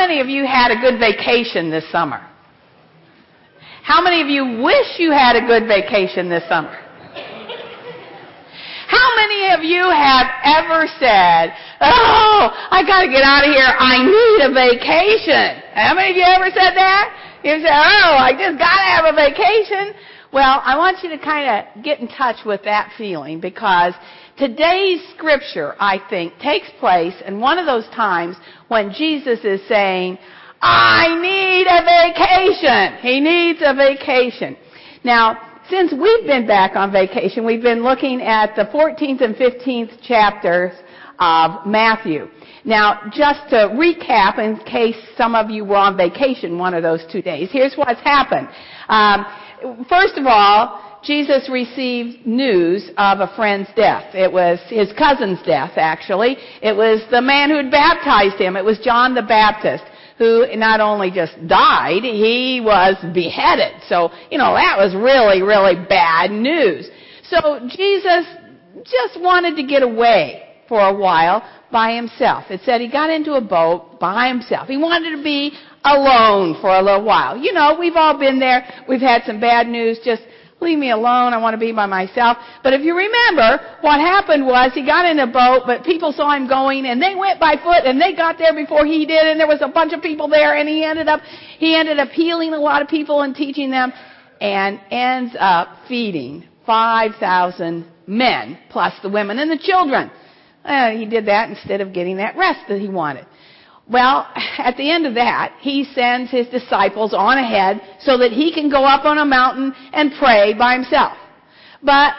many of you had a good vacation this summer? How many of you wish you had a good vacation this summer? How many of you have ever said, oh, I got to get out of here, I need a vacation? How many of you ever said that? You said, oh, I just got to have a vacation. Well, I want you to kind of get in touch with that feeling, because today's scripture, I think, takes place in one of those times when Jesus is saying, I need a vacation. He needs a vacation. Now, since we've been back on vacation, we've been looking at the 14th and 15th chapters of Matthew. Now, just to recap, in case some of you were on vacation one of those 2 days, here's what's happened. First of all, Jesus received news of a friend's death. It was his cousin's death, actually. It was the man who had baptized him. It was John the Baptist, who not only just died, he was beheaded. So, that was really, really bad news. So Jesus just wanted to get away for a while by himself. It said he got into a boat by himself. He wanted to be alone for a little while. We've all been there. We've had some bad news. Just leave me alone. I want to be by myself. But if you remember, what happened was he got in a boat, but people saw him going, and they went by foot, and they got there before he did, and there was a bunch of people there, and he ended up healing a lot of people and teaching them, and ends up feeding 5,000 men, plus the women and the children. He did that instead of getting that rest that he wanted. Well, at the end of that, he sends his disciples on ahead so that he can go up on a mountain and pray by himself. But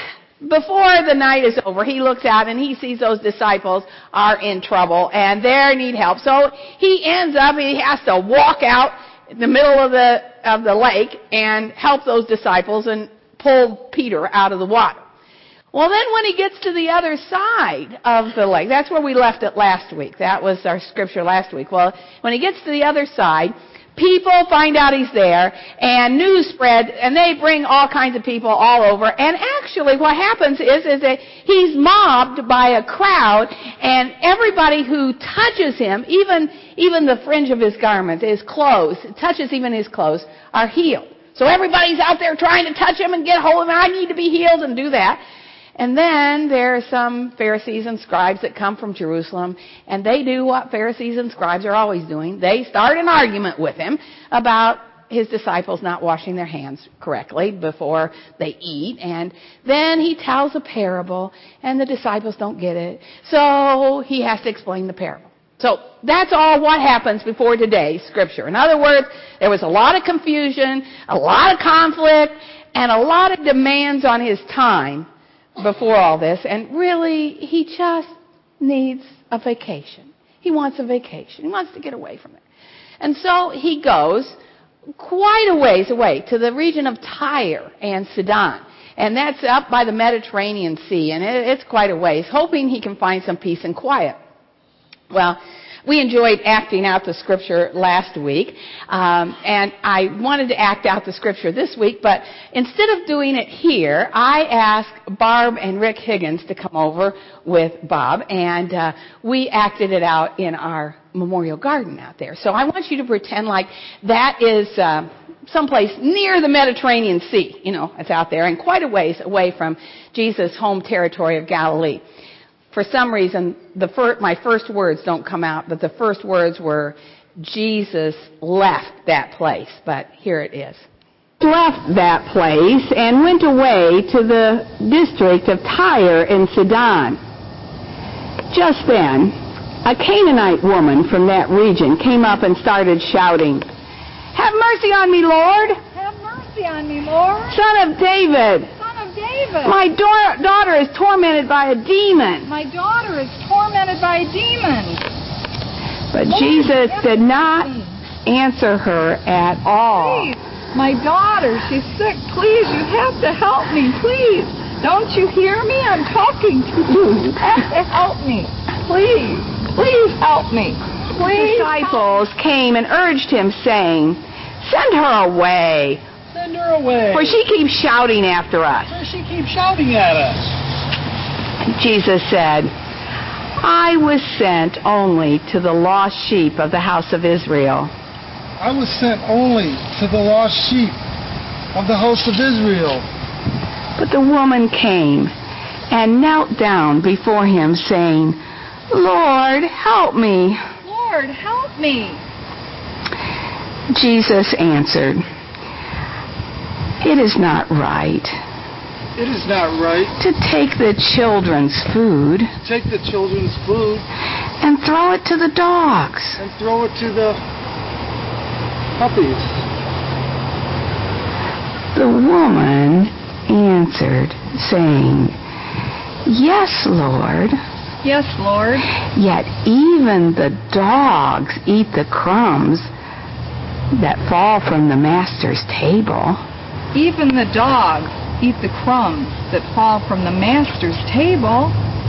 before the night is over, he looks out and he sees those disciples are in trouble and they need help. So he has to walk out in the middle of the lake and help those disciples and pull Peter out of the water. Well, then when he gets to the other side of the lake, that's where we left it last week. That was our scripture last week. Well, when he gets to the other side, people find out he's there, and news spread, and they bring all kinds of people all over. And actually what happens is that he's mobbed by a crowd, and everybody who touches him, even the fringe of his garment, his clothes, touches even his clothes, are healed. So everybody's out there trying to touch him and get hold of him. I need to be healed and do that. And then there are some Pharisees and scribes that come from Jerusalem, and they do what Pharisees and scribes are always doing. They start an argument with him about his disciples not washing their hands correctly before they eat. And then he tells a parable, and the disciples don't get it. So he has to explain the parable. So that's all what happens before today's scripture. In other words, there was a lot of confusion, a lot of conflict, and a lot of demands on his time before all this, and really, he just needs a vacation. He wants a vacation. He wants to get away from it. And so he goes quite a ways away to the region of Tyre and Sidon. And that's up by the Mediterranean Sea, and it's quite a ways, hoping he can find some peace and quiet. Well, we enjoyed acting out the scripture last week, and I wanted to act out the scripture this week, but instead of doing it here, I asked Barb and Rick Higgins to come over with Bob, and we acted it out in our memorial garden out there. So I want you to pretend like that is someplace near the Mediterranean Sea. It's out there, and quite a ways away from Jesus' home territory of Galilee. For some reason, my first words don't come out, but the first words were, Jesus left that place. But here it is. Left that place and went away to the district of Tyre and Sidon. Just then, a Canaanite woman from that region came up and started shouting, "Have mercy on me, Lord! Have mercy on me, Lord! Son of David! David. My daughter is tormented by a demon." My daughter is tormented by a demon. But Lord, Jesus did not answer her at all. Please, my daughter, she's sick. Please, you have to help me. Please. Don't you hear me? I'm talking to you. You have to help me. Please. Please help me. Please. The disciples came and urged him, saying, "Send her away. Send her away. For she keeps shouting after us." For she keeps shouting at us. Jesus said, I was sent only to the lost sheep of the house of Israel. I was sent only to the lost sheep of the house of Israel. But the woman came and knelt down before him, saying, Lord, help me. Lord, help me. Jesus answered, It is not right It is not right to take the children's food to take the children's food and throw it to the dogs. and throw it to the puppies. The woman answered, saying, Yes, Lord. Yes, Lord. Yet even the dogs eat the crumbs that fall from the master's table. Even the dogs eat the crumbs that fall from the master's table.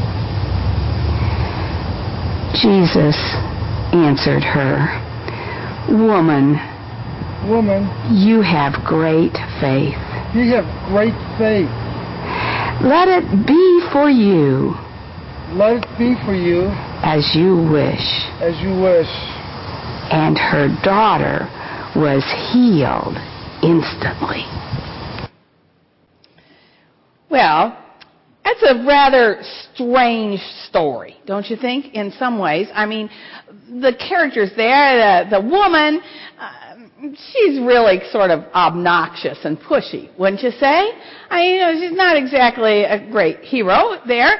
Jesus answered her, Woman, you have great faith. You have great faith. Let it be for you Let it be for you as you wish. as you wish. And her daughter was healed instantly. Well, that's a rather strange story, don't you think, in some ways? I mean, the characters there, the woman, she's really sort of obnoxious and pushy, wouldn't you say? I mean, she's not exactly a great heroine,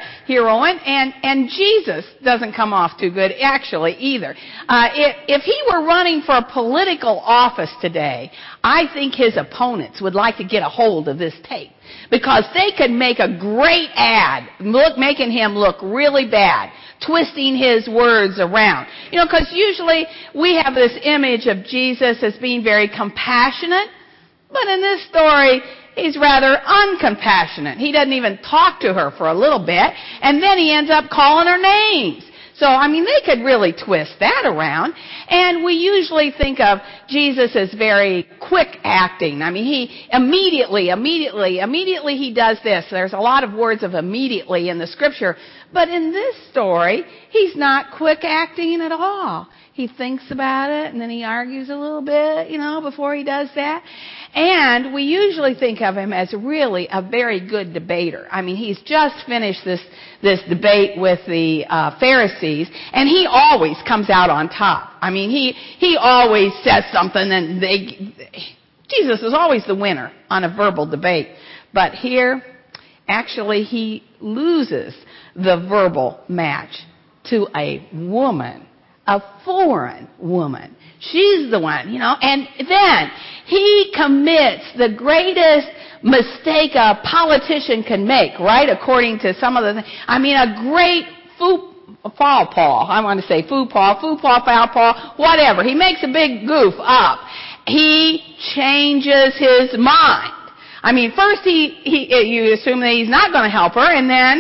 and Jesus doesn't come off too good, actually, either. If he were running for a political office today, I think his opponents would like to get a hold of this tape, because they could make a great ad, making him look really bad, twisting his words around. You know, because usually we have this image of Jesus as being very compassionate, but in this story, he's rather uncompassionate. He doesn't even talk to her for a little bit, and then he ends up calling her names. So, I mean, they could really twist that around. And we usually think of Jesus as very quick acting. I mean, he immediately he does this. There's a lot of words of immediately in the scripture. But in this story, he's not quick acting at all. He thinks about it, and then he argues a little bit, before he does that. And we usually think of him as really a very good debater. I mean, he's just finished this debate with the Pharisees, and he always comes out on top. I mean, he always says something, and Jesus is always the winner on a verbal debate. But here, actually, he loses the verbal match to a woman, a foreign woman. She's the one, and then he commits the greatest mistake a politician can make, right? According to some of the things. I mean, a great foul paw. I want to say foul paw, foul paw, whatever. He makes a big goof up. He changes his mind. I mean, first you assume that he's not going to help her, and then,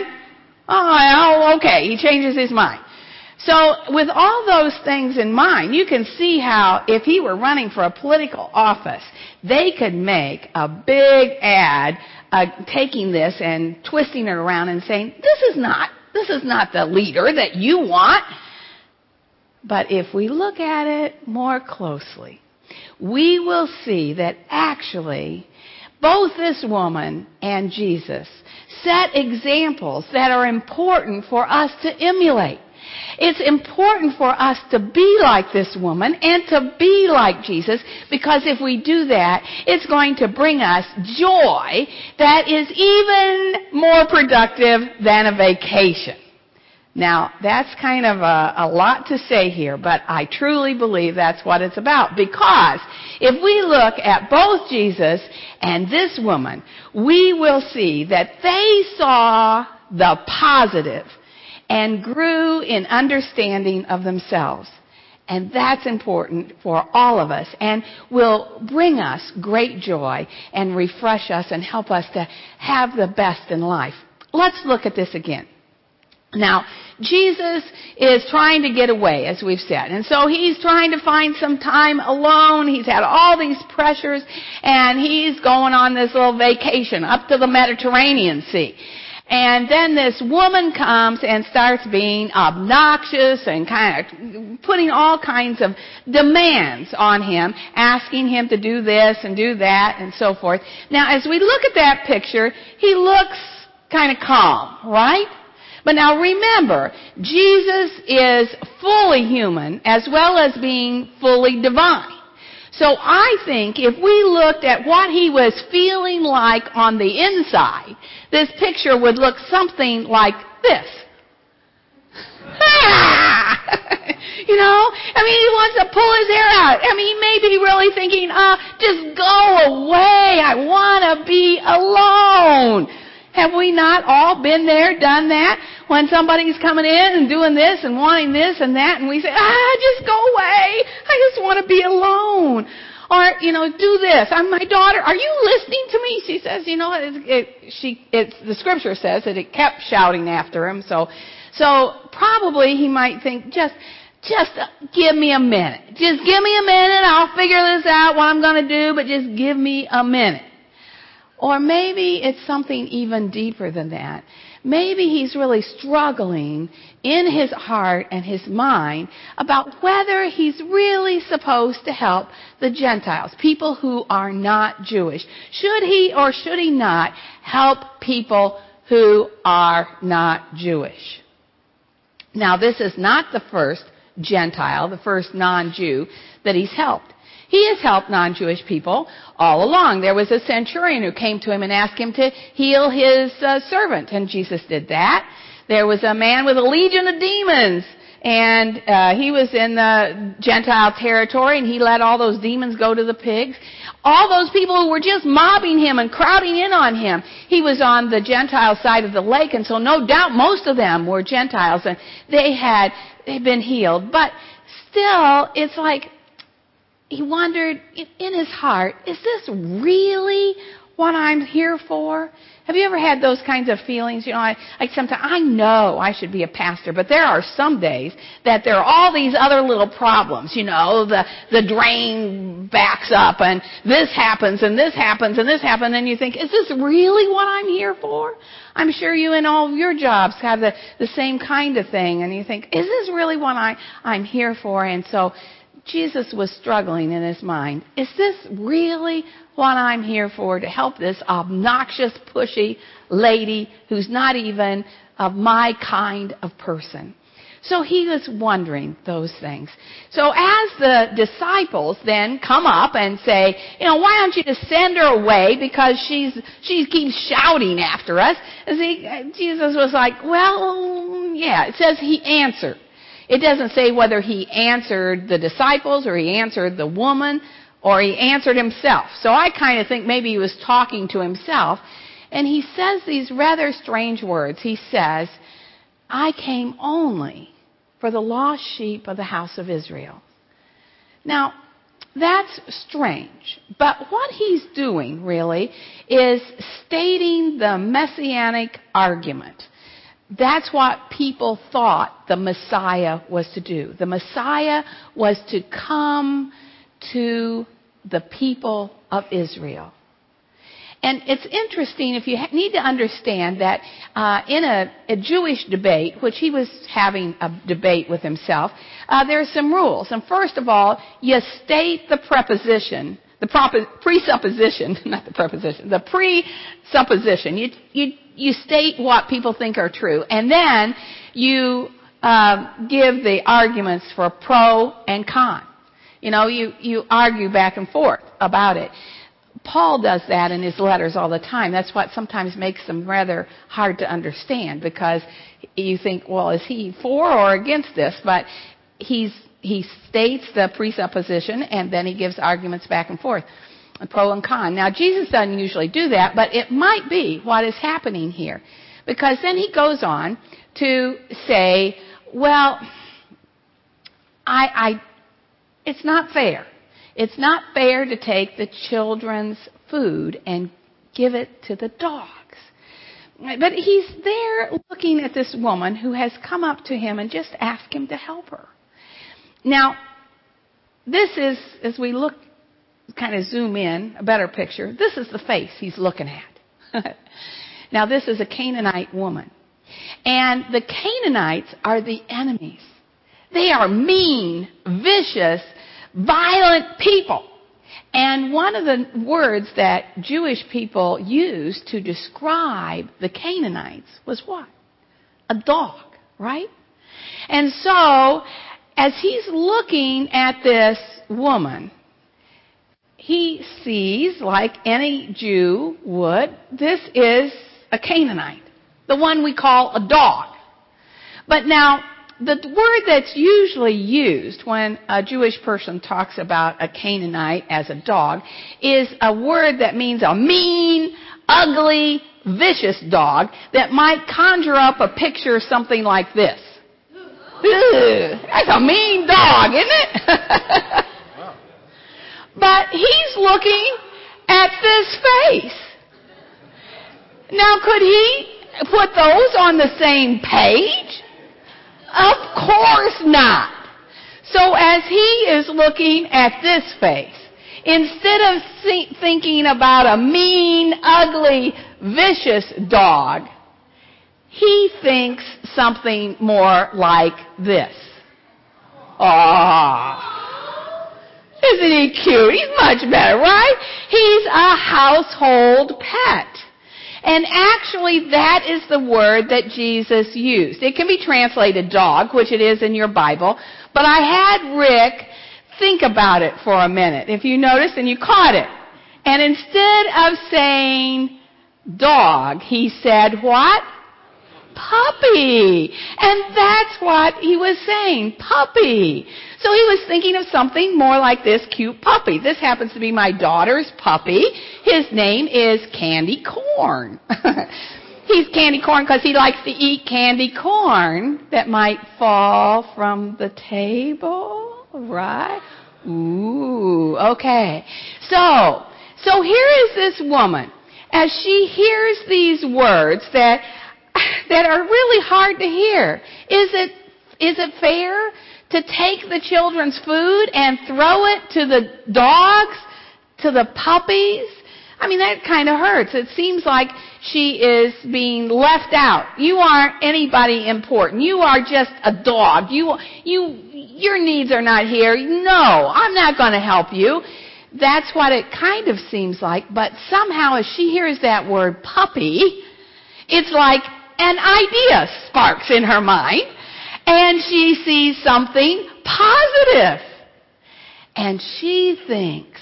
okay, he changes his mind. So with all those things in mind, you can see how if he were running for a political office, they could make a big ad taking this and twisting it around and saying, this is not the leader that you want. But if we look at it more closely, we will see that actually both this woman and Jesus set examples that are important for us to emulate. It's important for us to be like this woman and to be like Jesus, because if we do that, it's going to bring us joy that is even more productive than a vacation. Now, that's kind of a lot to say here, but I truly believe that's what it's about. Because if we look at both Jesus and this woman, we will see that they saw the positive and grew in understanding of themselves. And that's important for all of us and will bring us great joy and refresh us and help us to have the best in life. Let's look at this again. Now, Jesus is trying to get away, as we've said. And so he's trying to find some time alone. He's had all these pressures, and he's going on this little vacation up to the Mediterranean Sea. And then this woman comes and starts being obnoxious and kind of putting all kinds of demands on him, asking him to do this and do that and so forth. Now, as we look at that picture, he looks kind of calm, right? But now remember, Jesus is fully human as well as being fully divine. So I think if we looked at what he was feeling like on the inside, this picture would look something like this. You know? I mean, he wants to pull his hair out. I mean, he may be really thinking, just go away. I want to be alone. Have we not all been there, done that? When somebody's coming in and doing this and wanting this and that, and we say, just go away. I just want to be alone. Or, do this. My daughter, are you listening to me? She says, the scripture says that it kept shouting after him. So probably he might think, just give me a minute. Just give me a minute. I'll figure this out, what I'm going to do, but just give me a minute. Or maybe it's something even deeper than that. Maybe he's really struggling in his heart and his mind about whether he's really supposed to help the Gentiles, people who are not Jewish. Should he or should he not help people who are not Jewish? Now, this is not the first Gentile, the first non-Jew that he's helped. He has helped non-Jewish people all along. There was a centurion who came to him and asked him to heal his servant, and Jesus did that. There was a man with a legion of demons, and he was in the Gentile territory, and he let all those demons go to the pigs. All those people who were just mobbing him and crowding in on him. He was on the Gentile side of the lake, and so no doubt most of them were Gentiles, and they'd been healed. But still, it's like, he wondered in his heart, is this really what I'm here for? Have you ever had those kinds of feelings? Like sometimes I know I should be a pastor, but there are some days that there are all these other little problems. The drain backs up, and this happens, and this happens, and this happens, and you think, is this really what I'm here for? I'm sure you in all of your jobs have the same kind of thing, and you think, is this really what I'm here for? And so Jesus was struggling in his mind. Is this really what I'm here for, to help this obnoxious, pushy lady who's not even of my kind of person? So he was wondering those things. So as the disciples then come up and say, why don't you just send her away because she keeps shouting after us? Jesus was like, well, yeah, it says he answered. It doesn't say whether he answered the disciples or he answered the woman or he answered himself. So I kind of think maybe he was talking to himself. And he says these rather strange words. He says, I came only for the lost sheep of the house of Israel. Now, that's strange. But what he's doing really is stating the messianic argument. That's what people thought the Messiah was to do. The Messiah was to come to the people of Israel. And it's interesting, if you need to understand that in a Jewish debate, which he was having a debate with himself, there are some rules. And first of all, you state the preposition, presupposition, not the preposition, the presupposition. You state what people think are true. And then you give the arguments for pro and con. You argue back and forth about it. Paul does that in his letters all the time. That's what sometimes makes them rather hard to understand, because you think, well, is he for or against this? But he states the presupposition, and then he gives arguments back and forth, pro and con. Now, Jesus doesn't usually do that, but it might be what is happening here, because then he goes on to say, well, it's not fair. It's not fair to take the children's food and give it to the dogs. But he's there looking at this woman who has come up to him and just asked him to help her. Now, this is, as we look, kind of zoom in, a better picture, this is the face he's looking at. Now, this is a Canaanite woman. And the Canaanites are the enemies. They are mean, vicious, violent people. And one of the words that Jewish people used to describe the Canaanites was what? A dog, right? And so, as he's looking at this woman, he sees, like any Jew would, this is a Canaanite, the one we call a dog. But now, the word that's usually used when a Jewish person talks about a Canaanite as a dog is a word that means a mean, ugly, vicious dog that might conjure up a picture of something like this. Ugh, that's a mean dog, isn't it? But he's looking at this face. Now, could he put those on the same page? Of course not. So as he is looking at this face, instead of thinking about a mean, ugly, vicious dog, he thinks something more like this. Aww. Isn't he cute? He's much better, right? He's a household pet. And actually, that is the word that Jesus used. It can be translated dog, which it is in your Bible, but I had Rick think about it for a minute. If you noticed, and you caught it. And instead of saying dog, he said what? Puppy. And that's what he was saying, puppy. So he was thinking of something more like this cute puppy. This happens to be my daughter's puppy. His name is Candy Corn. He's Candy Corn because he likes to eat candy corn that might fall from the table, right? Ooh, okay. So here is this woman. As she hears these words that are really hard to hear. Is it fair to take the children's food and throw it to the dogs, to the puppies? I mean, that kind of hurts. It seems like she is being left out. You aren't anybody important. You are just a dog. Your needs are not here. No, I'm not going to help you. That's what it kind of seems like. But somehow as she hears that word puppy, it's like an idea sparks in her mind, and she sees something positive. And she thinks,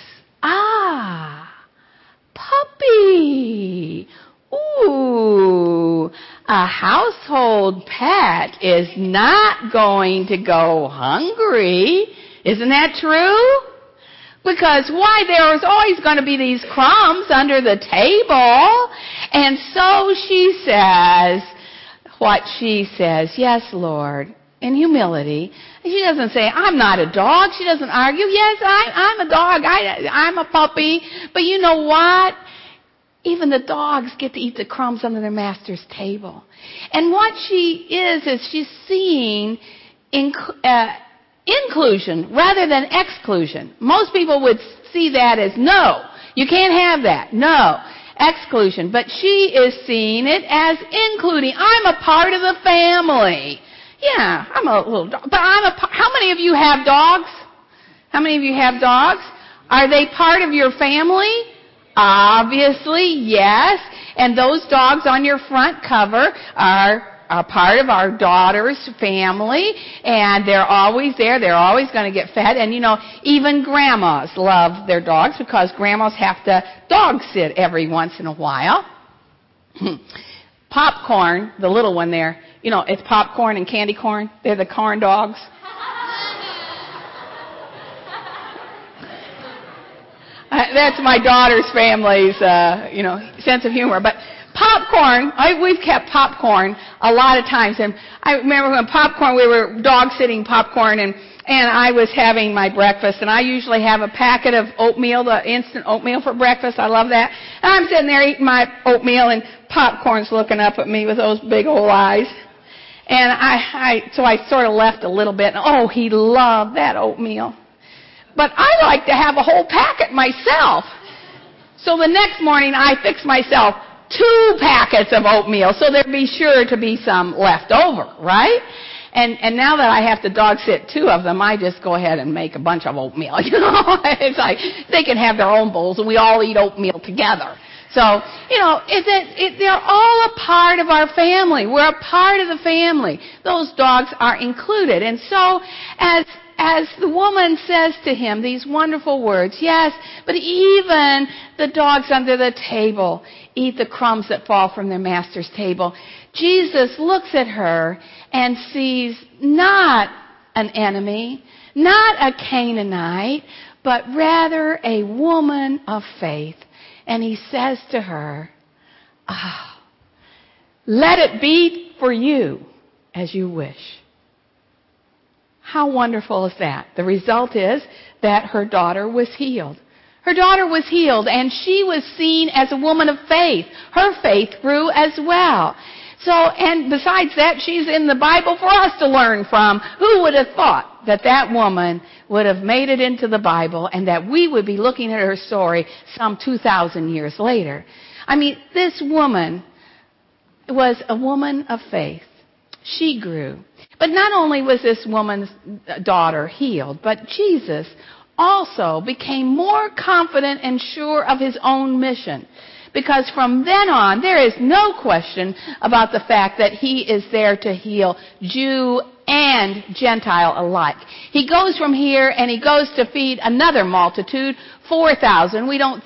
puppy. Ooh, a household pet is not going to go hungry. Isn't that true? Because why, there is always going to be these crumbs under the table. And so she says what she says, yes, Lord, in humility. She doesn't say, I'm not a dog. She doesn't argue. Yes, I'm a dog. I'm a puppy. But you know what? Even the dogs get to eat the crumbs under their master's table. And what she is she's seeing inclusion rather than exclusion. Most people would see that as no, you can't have that. No, exclusion. But she is seeing it as including. I'm a part of the family. Yeah, I'm a little dog. But how many of you have dogs? How many of you have dogs? Are they part of your family? Obviously, yes. And those dogs on your front cover are part of our daughter's family, and they're always there. They're always going to get fed. And, even grandmas love their dogs because grandmas have to dog sit every once in a while. Popcorn, the little one there, it's popcorn and candy corn. They're the corn dogs. That's my daughter's family's, sense of humor. But popcorn, we've kept popcorn a lot of times. And I remember when we were dog sitting popcorn, and I was having my breakfast. And I usually have a packet of oatmeal, the instant oatmeal for breakfast. I love that. And I'm sitting there eating my oatmeal, and popcorn's looking up at me with those big old eyes. And so I sort of left a little bit. And, he loved that oatmeal. But I like to have a whole packet myself. So the next morning I fixed myself 2 packets of oatmeal, so there'd be sure to be some left over, right? And now that I have to dog sit 2 of them, I just go ahead and make a bunch of oatmeal, you know. It's like they can have their own bowls, and we all eat oatmeal together. So, you know, they're all a part of our family. We're a part of the family. Those dogs are included. And so, as the woman says to him these wonderful words, yes, but even the dogs under the table eat the crumbs that fall from their master's table. Jesus looks at her and sees not an enemy, not a Canaanite, but rather a woman of faith. And he says to her, let it be for you as you wish. How wonderful is that? The result is that her daughter was healed. Her daughter was healed, and she was seen as a woman of faith. Her faith grew as well. So, and besides that, she's in the Bible for us to learn from. Who would have thought that woman would have made it into the Bible and that we would be looking at her story some 2,000 years later? I mean, this woman was a woman of faith. She grew. But not only was this woman's daughter healed, but Jesus also became more confident and sure of his own mission. Because from then on, there is no question about the fact that he is there to heal Jew and Gentile alike. He goes from here and he goes to feed another multitude, 4,000. We don't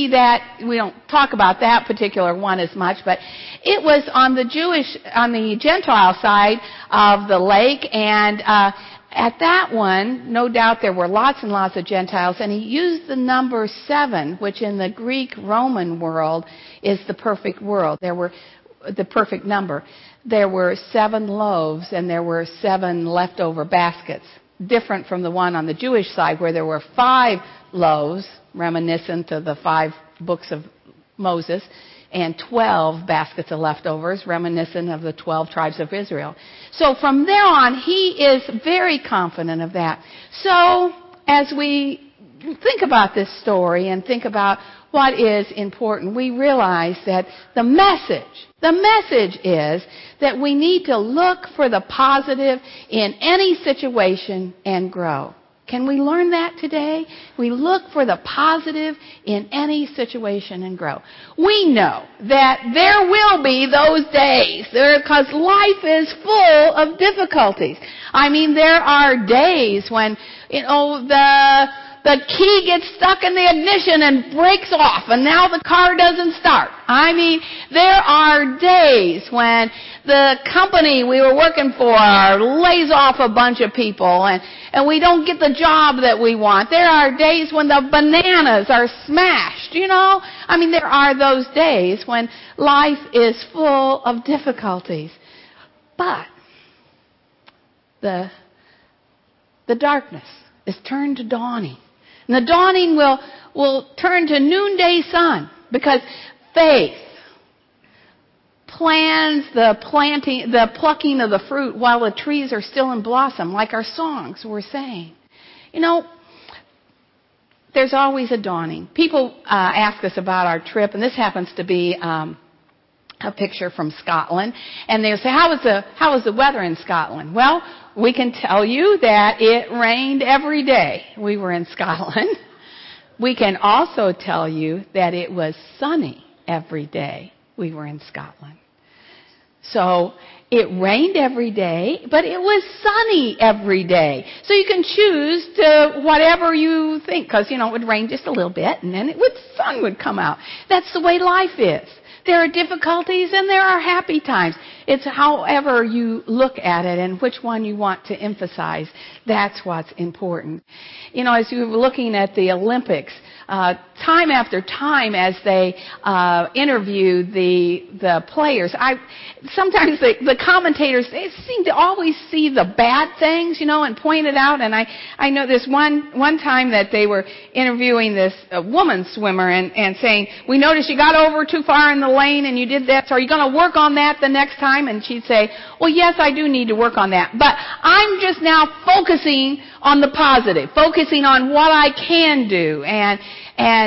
talk about that particular one as much, but it was on the Gentile side of the lake, and at that one, no doubt there were lots and lots of Gentiles, and he used the number 7, which in the Greek-Roman world is the perfect world. There were the perfect number. There were 7 loaves, and there were 7 leftover baskets, different from the one on the Jewish side where there were 5 loaves, reminiscent of the 5 books of Moses, and 12 baskets of leftovers, reminiscent of the 12 tribes of Israel. So from there on, he is very confident of that. So as we think about this story and think about what is important, we realize that the message is that we need to look for the positive in any situation and grow. Can we learn that today? We look for the positive in any situation and grow. We know that there will be those days, because life is full of difficulties. I mean, there are days when, the key gets stuck in the ignition and breaks off, and now the car doesn't start. I mean, there are days when the company we were working for lays off a bunch of people, and we don't get the job that we want. There are days when the bananas are smashed, I mean, there are those days when life is full of difficulties. But the darkness is turned to dawning. And the dawning will turn to noonday sun, because faith plans the plucking of the fruit while the trees are still in blossom, like our songs were saying. There's always a dawning. People ask us about our trip, and this happens to be a picture from Scotland, and they'll say, how was the weather in Scotland? Well, we can tell you that it rained every day we were in Scotland. We can also tell you that it was sunny every day we were in Scotland. So it rained every day, but it was sunny every day. So you can choose to whatever you think, because, it would rain just a little bit, and then the sun would come out. That's the way life is. There are difficulties and there are happy times. It's however you look at it and which one you want to emphasize. That's what's important. As you were looking at the Olympics, time after time as they interview the players, sometimes the commentators, they seem to always see the bad things, and point it out. And I know this one time that they were interviewing this woman swimmer and saying, we noticed you got over too far in the lane and you did that, so are you going to work on that the next time? And she'd say, well, yes, I do need to work on that, but I'm just now focusing on the positive, focusing on what I can do, and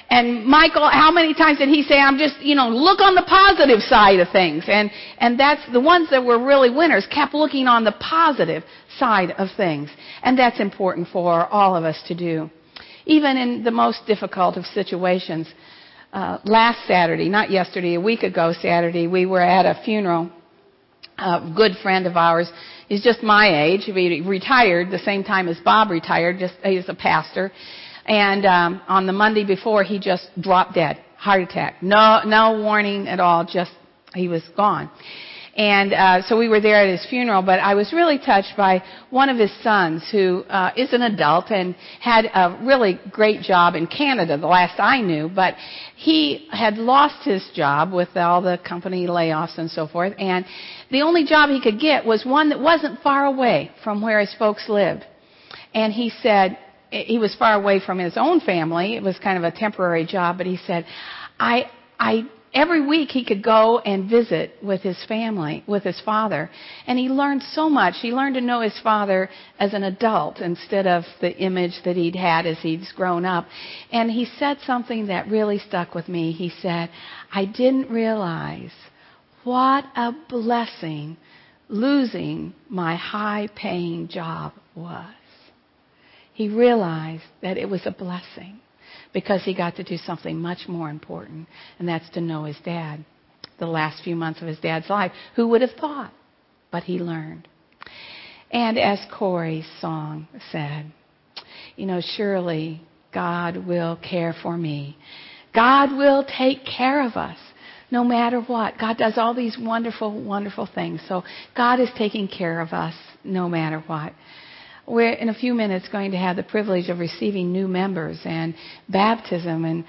And Michael, how many times did he say, I'm just, look on the positive side of things. And that's the ones that were really winners, kept looking on the positive side of things. And that's important for all of us to do. Even in the most difficult of situations. Last Saturday, not yesterday, a week ago Saturday, we were at a funeral. A good friend of ours. He's just my age. He retired the same time as Bob retired. He's a pastor. And on the Monday before, he just dropped dead. Heart attack. No warning at all. Just he was gone. And so we were there at his funeral. But I was really touched by one of his sons who is an adult and had a really great job in Canada, the last I knew. But he had lost his job with all the company layoffs and so forth. And the only job he could get was one that wasn't far away from where his folks lived. And he said, he was far away from his own family. It was kind of a temporary job, but he said, every week he could go and visit with his family, with his father. And he learned so much. He learned to know his father as an adult instead of the image that he'd had as he'd grown up. And he said something that really stuck with me. He said, I didn't realize what a blessing losing my high-paying job was. He realized that it was a blessing because he got to do something much more important, and that's to know his dad, the last few months of his dad's life. Who would have thought? But he learned. And as Corey's song said, surely God will care for me. God will take care of us no matter what. God does all these wonderful, wonderful things. So God is taking care of us no matter what. We're in a few minutes going to have the privilege of receiving new members and baptism and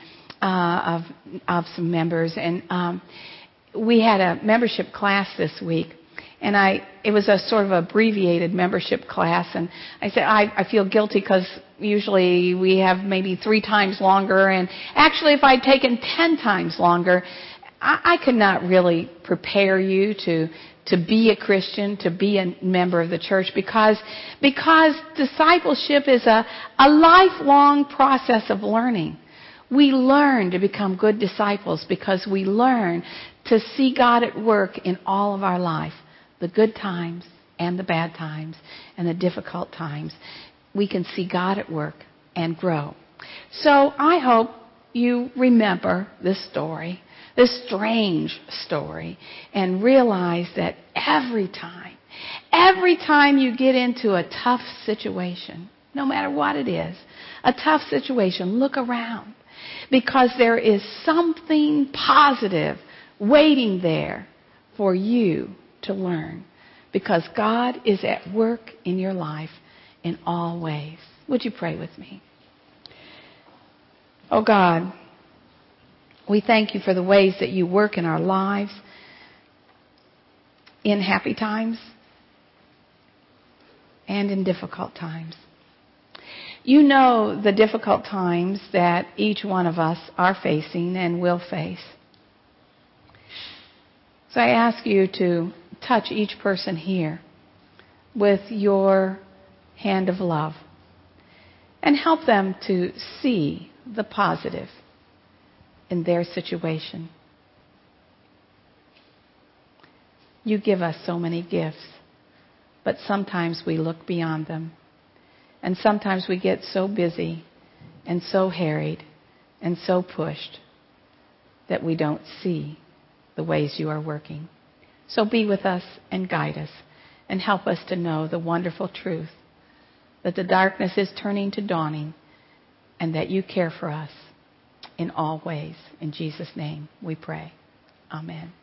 of some members. And we had a membership class this week, and it was a sort of abbreviated membership class. And I said I feel guilty because usually we have maybe 3 times longer. And actually, if I'd taken 10 times longer, I could not really prepare you to be a Christian, to be a member of the church, because discipleship is a lifelong process of learning. We learn to become good disciples because we learn to see God at work in all of our life, the good times and the bad times and the difficult times. We can see God at work and grow. So I hope you remember this story, this strange story, and realize that every time you get into a tough situation, no matter what it is, a tough situation, look around, because there is something positive waiting there for you to learn, because God is at work in your life in all ways. Would you pray with me? Oh God, we thank you for the ways that you work in our lives, in happy times and in difficult times. You know the difficult times that each one of us are facing and will face. So I ask you to touch each person here with your hand of love and help them to see the positive in their situation. You give us so many gifts, but sometimes we look beyond them. And sometimes we get so busy and so harried and so pushed that we don't see the ways you are working. So be with us and guide us and help us to know the wonderful truth that the darkness is turning to dawning and that you care for us in all ways. In Jesus' name we pray. Amen.